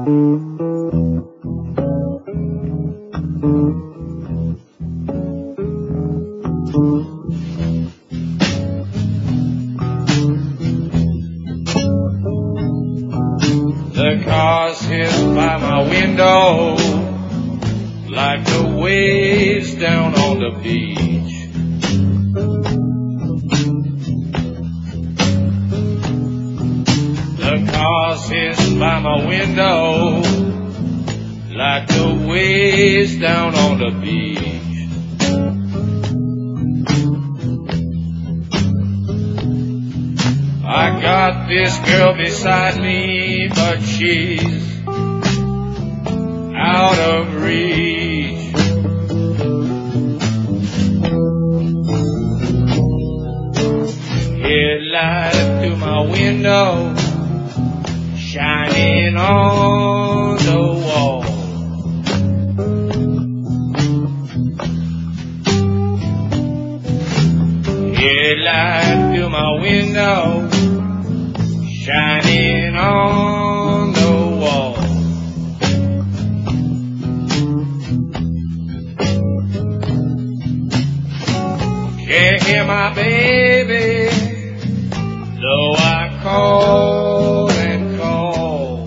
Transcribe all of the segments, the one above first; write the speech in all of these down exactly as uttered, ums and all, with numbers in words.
The cars hit by my window like the waves down on the beach. The cars hit by my window like the waves down on the beach. I got this girl beside me, but she's out of reach. Headlight through my window, shining on the wall. Headlight through my window, shining on the wall. Can't hear my baby, though I call and call.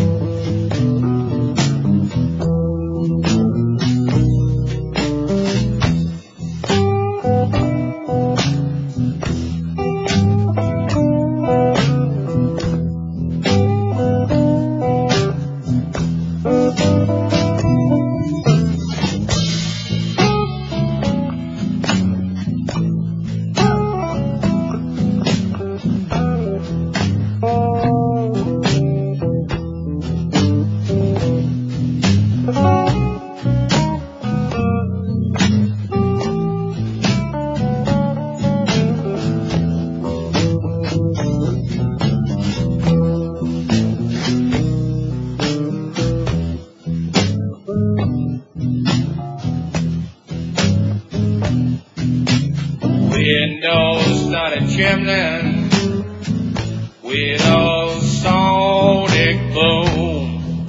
Windows started trembling with a sonic boom.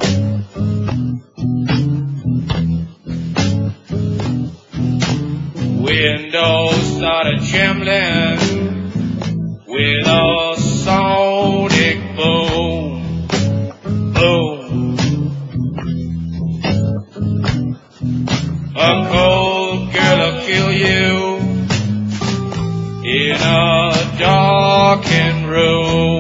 Windows started trembling with a sonic boom. Boom. A cold girl will kill you in a darkened room.